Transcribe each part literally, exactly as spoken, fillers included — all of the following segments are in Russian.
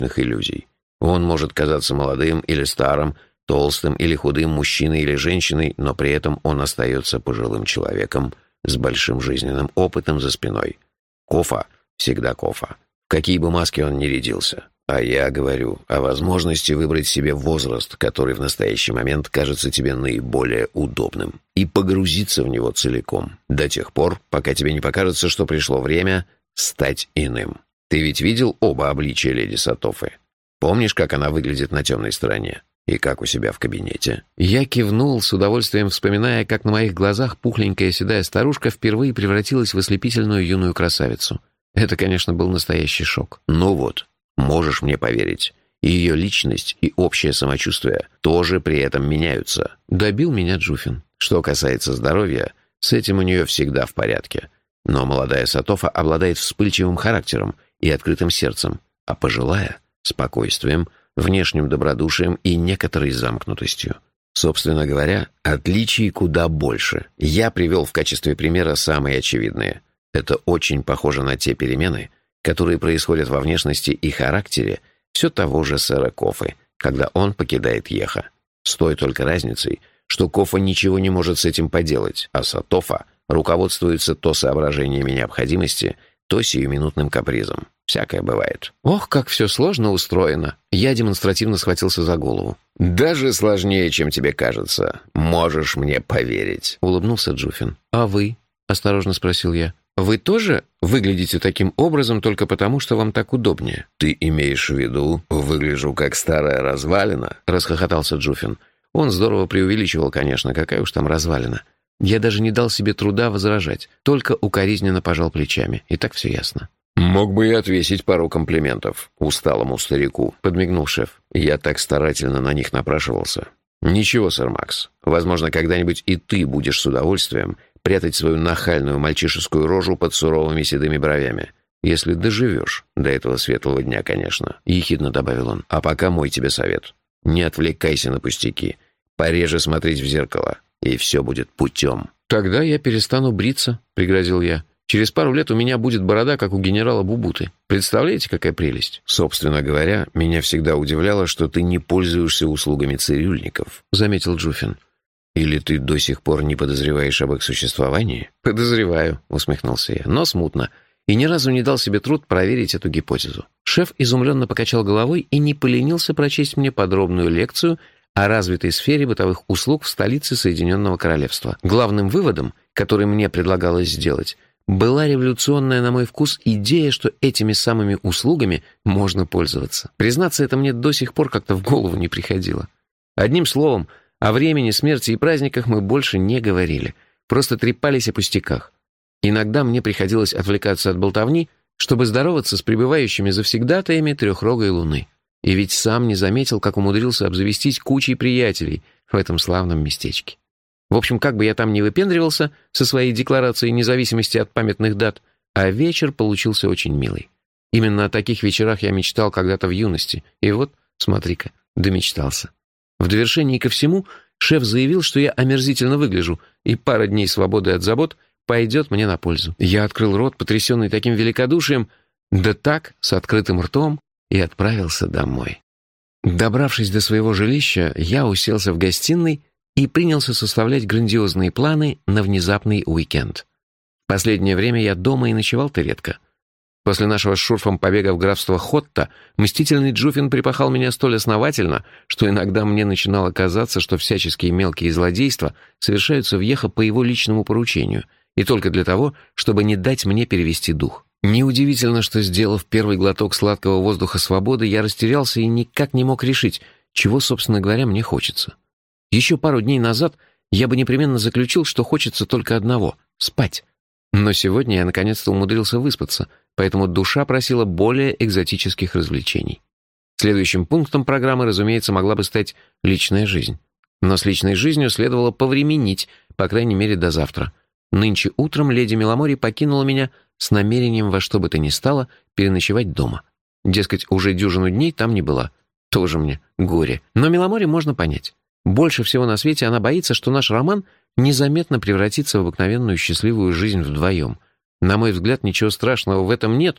собственных иллюзий. Он может казаться молодым или старым, толстым или худым, мужчиной или женщиной, но при этом он остается пожилым человеком с большим жизненным опытом за спиной. Кофа всегда Кофа, в какие бы маски он ни рядился. А я говорю о возможности выбрать себе возраст, который в настоящий момент кажется тебе наиболее удобным, и погрузиться в него целиком, до тех пор, пока тебе не покажется, что пришло время стать иным. Ты ведь видел оба обличия леди Сатофы? Помнишь, как она выглядит на темной стороне? И как у себя в кабинете?» Я кивнул, с удовольствием вспоминая, как на моих глазах пухленькая седая старушка впервые превратилась в ослепительную юную красавицу. Это, конечно, был настоящий шок. «Ну вот, можешь мне поверить, и ее личность, и общее самочувствие тоже при этом меняются», — добил меня Джуфин. Что касается здоровья, с этим у нее всегда в порядке. Но молодая Сатофа обладает вспыльчивым характером и открытым сердцем, а пожилая — спокойствием, внешним добродушием и некоторой замкнутостью. Собственно говоря, отличий куда больше. Я привел в качестве примера самые очевидные. Это очень похоже на те перемены, которые происходят во внешности и характере все того же сэра Кофы, когда он покидает Йеха. С той только разницей, что Кофа ничего не может с этим поделать, а Сатофа руководствуется то соображениями необходимости, то сиюминутным капризом. Всякое бывает. Ох, как все сложно устроено. Я демонстративно схватился за голову. «Даже сложнее, чем тебе кажется. Можешь мне поверить», — улыбнулся Джуфин. «А вы?» — осторожно спросил я. «Вы тоже выглядите таким образом только потому, что вам так удобнее?» «Ты имеешь в виду, выгляжу как старая развалина?» — расхохотался Джуфин. Он здорово преувеличивал, конечно, какая уж там развалина. Я даже не дал себе труда возражать, только укоризненно пожал плечами. И так все ясно. «Мог бы и отвесить пару комплиментов усталому старику», — подмигнул шеф. «Я так старательно на них напрашивался». «Ничего, сэр Макс. Возможно, когда-нибудь и ты будешь с удовольствием прятать свою нахальную мальчишескую рожу под суровыми седыми бровями. Если доживешь до этого светлого дня, конечно», — ехидно добавил он. «А пока мой тебе совет. Не отвлекайся на пустяки. Пореже смотреть в зеркало, и все будет путем». «Тогда я перестану бриться», — пригрозил я. «Через пару лет у меня будет борода, как у генерала Бубуты. Представляете, какая прелесть?» «Собственно говоря, меня всегда удивляло, что ты не пользуешься услугами цирюльников», — заметил Джуфин. «Или ты до сих пор не подозреваешь об их существовании?» «Подозреваю», — усмехнулся я, — «но смутно. И ни разу не дал себе труд проверить эту гипотезу». Шеф изумленно покачал головой и не поленился прочесть мне подробную лекцию о развитой сфере бытовых услуг в столице Соединенного Королевства. Главным выводом, который мне предлагалось сделать, была революционная, на мой вкус, идея, что этими самыми услугами можно пользоваться. Признаться, это мне до сих пор как-то в голову не приходило. Одним словом, о времени, смерти и праздниках мы больше не говорили, просто трепались о пустяках. Иногда мне приходилось отвлекаться от болтовни, чтобы здороваться с прибывающими завсегдатаями трехрогой луны. И ведь сам не заметил, как умудрился обзавестись кучей приятелей в этом славном местечке. В общем, как бы я там ни выпендривался со своей декларацией независимости от памятных дат, а вечер получился очень милый. Именно о таких вечерах я мечтал когда-то в юности. И вот, смотри-ка, домечтался. В довершении ко всему, шеф заявил, что я омерзительно выгляжу, и пара дней свободы от забот пойдет мне на пользу. Я открыл рот, потрясенный таким великодушием, да так, с открытым ртом, и отправился домой. Добравшись до своего жилища, я уселся в гостиной и принялся составлять грандиозные планы на внезапный уикенд. В последнее время я дома и ночевал-то редко. После нашего с Шурфом побега в графство Хотта мстительный Джуфин припахал меня столь основательно, что иногда мне начинало казаться, что всяческие мелкие злодейства совершаются в Йеха по его личному поручению, и только для того, чтобы не дать мне перевести дух. Неудивительно, что, сделав первый глоток сладкого воздуха свободы, я растерялся и никак не мог решить, чего, собственно говоря, мне хочется. Еще пару дней назад я бы непременно заключил, что хочется только одного — спать. Но сегодня я наконец-то умудрился выспаться, поэтому душа просила более экзотических развлечений. Следующим пунктом программы, разумеется, могла бы стать личная жизнь. Но с личной жизнью следовало повременить, по крайней мере, до завтра. Нынче утром леди Меломори покинула меня с намерением во что бы то ни стало переночевать дома. Дескать, уже дюжину дней там не была. Тоже мне горе. Но Меломори можно понять. Больше всего на свете она боится, что наш роман незаметно превратится в обыкновенную счастливую жизнь вдвоем. На мой взгляд, ничего страшного в этом нет,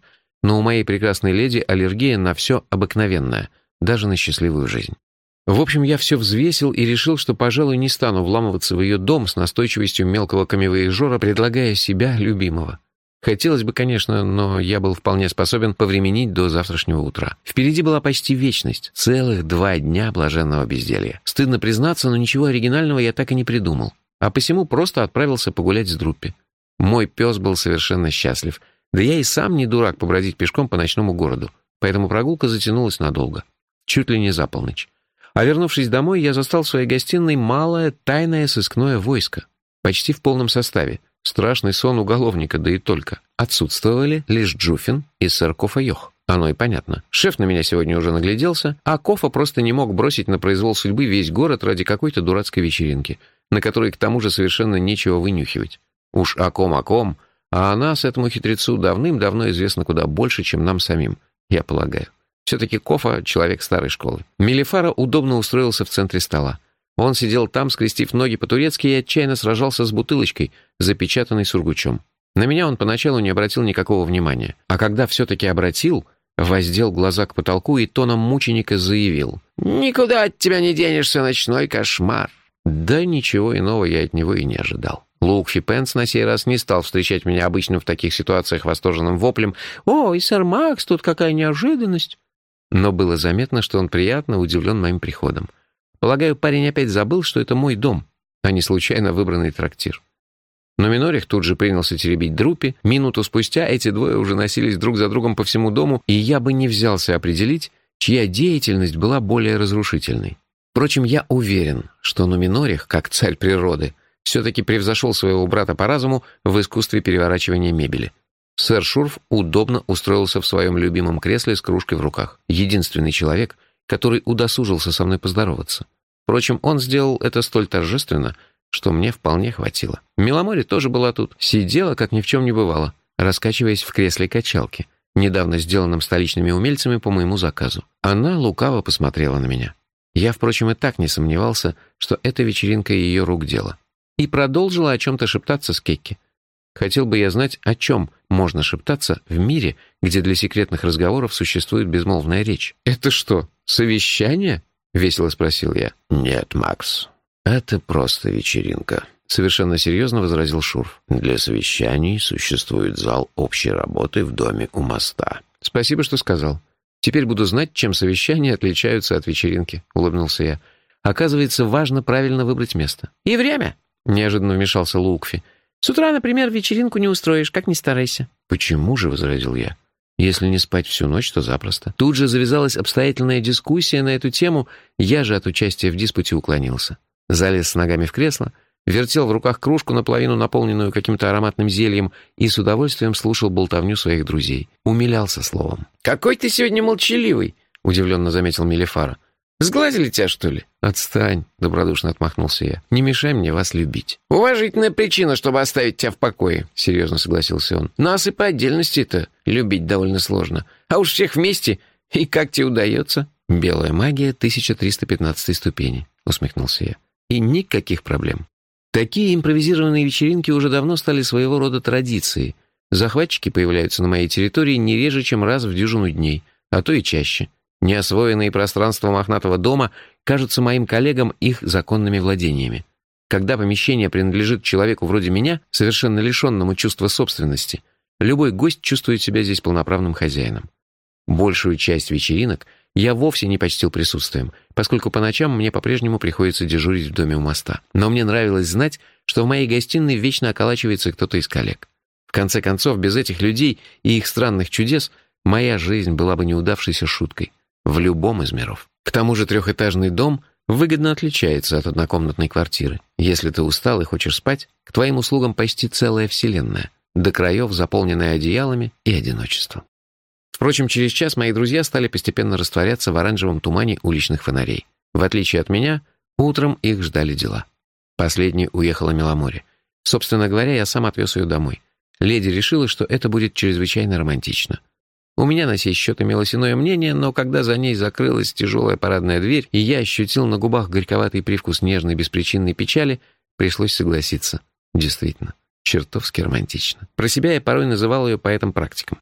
но у моей прекрасной леди аллергия на все обыкновенное, даже на счастливую жизнь. В общем, я все взвесил и решил, что, пожалуй, не стану вламываться в ее дом с настойчивостью мелкого камевояжера, предлагая себя любимого. Хотелось бы, конечно, но я был вполне способен повременить до завтрашнего утра. Впереди была почти вечность, целых два дня блаженного безделья. Стыдно признаться, но ничего оригинального я так и не придумал. А посему просто отправился погулять с Друппи. Мой пес был совершенно счастлив. Да я и сам не дурак побродить пешком по ночному городу, поэтому прогулка затянулась надолго. Чуть ли не за полночь. А вернувшись домой, я застал в своей гостиной малое тайное сыскное войско. Почти в полном составе. Страшный сон уголовника, да и только. Отсутствовали лишь Джуфин и сэр Кофа Йох. Оно и понятно. Шеф на меня сегодня уже нагляделся, а Кофа просто не мог бросить на произвол судьбы весь город ради какой-то дурацкой вечеринки, на которой к тому же совершенно нечего вынюхивать. Уж о ком о ком, а о нас, этому хитрецу, давным-давно известно куда больше, чем нам самим, я полагаю. Все-таки Кофа — человек старой школы. Мелифара удобно устроился в центре стола. Он сидел там, скрестив ноги по-турецки, и отчаянно сражался с бутылочкой, запечатанной сургучом. На меня он поначалу не обратил никакого внимания, а когда все-таки обратил, воздел глаза к потолку и тоном мученика заявил: «Никуда от тебя не денешься, ночной кошмар». Да ничего иного я от него и не ожидал. Лукфи Пенс на сей раз не стал встречать меня обычным в таких ситуациях восторженным воплем: «Ой, сэр Макс, тут какая неожиданность!» Но было заметно, что он приятно удивлен моим приходом. Полагаю, парень опять забыл, что это мой дом, а не случайно выбранный трактир. Но Минорих тут же принялся теребить Друппи. Минуту спустя эти двое уже носились друг за другом по всему дому, и я бы не взялся определить, чья деятельность была более разрушительной. Впрочем, я уверен, что Нуминорих, как царь природы, все-таки превзошел своего брата по разуму в искусстве переворачивания мебели. Сэр Шурф удобно устроился в своем любимом кресле с кружкой в руках. Единственный человек, который удосужился со мной поздороваться. Впрочем, он сделал это столь торжественно, что мне вполне хватило. Миломори тоже была тут. Сидела, как ни в чем не бывало, раскачиваясь в кресле качалки, недавно сделанном столичными умельцами по моему заказу. Она лукаво посмотрела на меня. Я, впрочем, и так не сомневался, что эта вечеринка ее рук дело. И продолжила о чем-то шептаться с Кекки. Хотел бы я знать, о чем можно шептаться в мире, где для секретных разговоров существует безмолвная речь. «Это что, совещание?» — весело спросил я. «Нет, Макс, это просто вечеринка», — совершенно серьезно возразил Шурф. «Для совещаний существует зал общей работы в доме у моста». «Спасибо, что сказал. Теперь буду знать, чем совещания отличаются от вечеринки», — улыбнулся я. «Оказывается, важно правильно выбрать место». «И время», — неожиданно вмешался Лукфи. «С утра, например, вечеринку не устроишь, как ни старайся». «Почему же?» — возразил я. «Если не спать всю ночь, то запросто». Тут же завязалась обстоятельная дискуссия на эту тему, я же от участия в диспуте уклонился. Залез с ногами в кресло, вертел в руках кружку, наполовину наполненную каким-то ароматным зельем, и с удовольствием слушал болтовню своих друзей. Умилялся словом. «Какой ты сегодня молчаливый!» — удивленно заметил Мелифара. «Сглазили тебя, что ли?» «Отстань», — добродушно отмахнулся я. «Не мешай мне вас любить». «Уважительная причина, чтобы оставить тебя в покое», — серьезно согласился он. «Нас и по отдельности-то любить довольно сложно. А уж всех вместе, и как тебе удается?» «Белая магия тысяча триста пятнадцатой ступени», — усмехнулся я. «И никаких проблем. Такие импровизированные вечеринки уже давно стали своего рода традицией. Захватчики появляются на моей территории не реже, чем раз в дюжину дней, а то и чаще. Неосвоенные пространства мохнатого дома кажутся моим коллегам их законными владениями. Когда помещение принадлежит человеку вроде меня, совершенно лишенному чувства собственности, любой гость чувствует себя здесь полноправным хозяином. Большую часть вечеринок я вовсе не почтил присутствием, поскольку по ночам мне по-прежнему приходится дежурить в доме у моста. Но мне нравилось знать, что в моей гостиной вечно околачивается кто-то из коллег. В конце концов, без этих людей и их странных чудес моя жизнь была бы неудавшейся шуткой. В любом из миров. К тому же трехэтажный дом выгодно отличается от однокомнатной квартиры. Если ты устал и хочешь спать, к твоим услугам почти целая вселенная, до краев заполненная одеялами и одиночеством. Впрочем, через час мои друзья стали постепенно растворяться в оранжевом тумане уличных фонарей. В отличие от меня, утром их ждали дела. Последней уехала Миломори. Собственно говоря, я сам отвез ее домой. Леди решила, что это будет чрезвычайно романтично. У меня на сей счет имелось иное мнение, но когда за ней закрылась тяжелая парадная дверь, и я ощутил на губах горьковатый привкус нежной беспричинной печали, пришлось согласиться. Действительно, чертовски романтично. Про себя я порой называл ее поэтом-практиком.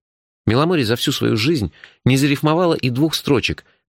Меломори за всю свою жизнь не зарифмовала и двух строчек,